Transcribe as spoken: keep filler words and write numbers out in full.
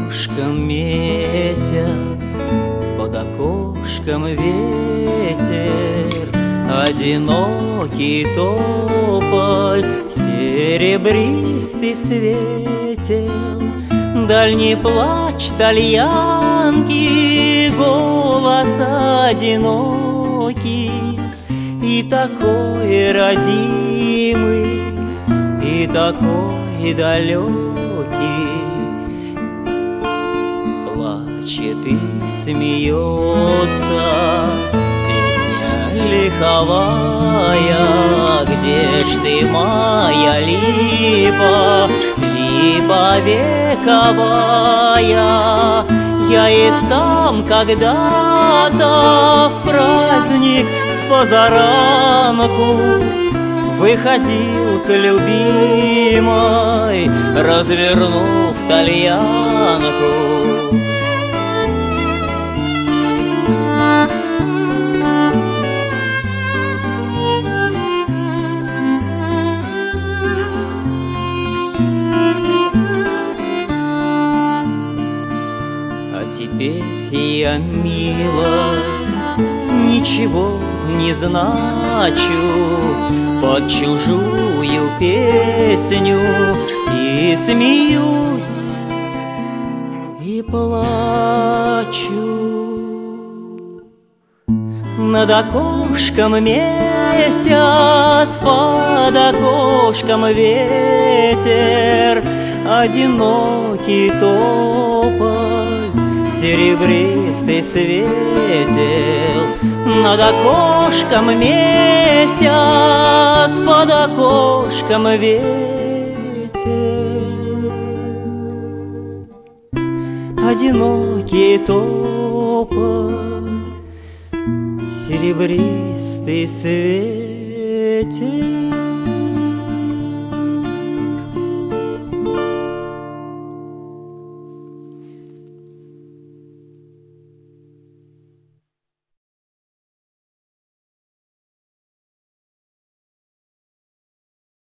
окошком месяц, под окошком ветер, одинокий тополь серебристый светил. Дальний плач тальянки, голос одинокий, и такой родимый, и такой далекий. Плачет и смеется песня лиховая. Где ж ты, моя липа, липа вековая? Я и сам когда-то в праздник с позаранку выходил к любимой, развернув тальянку. А теперь я, мила, ничего не значу под чужую песню, и смеюсь, и плачу. Над окошком месяц, под окошком ветер, одинокий тополь серебристый светил. Над окошком месяц, под окошком ветер, одинокий тополь серебристый светил.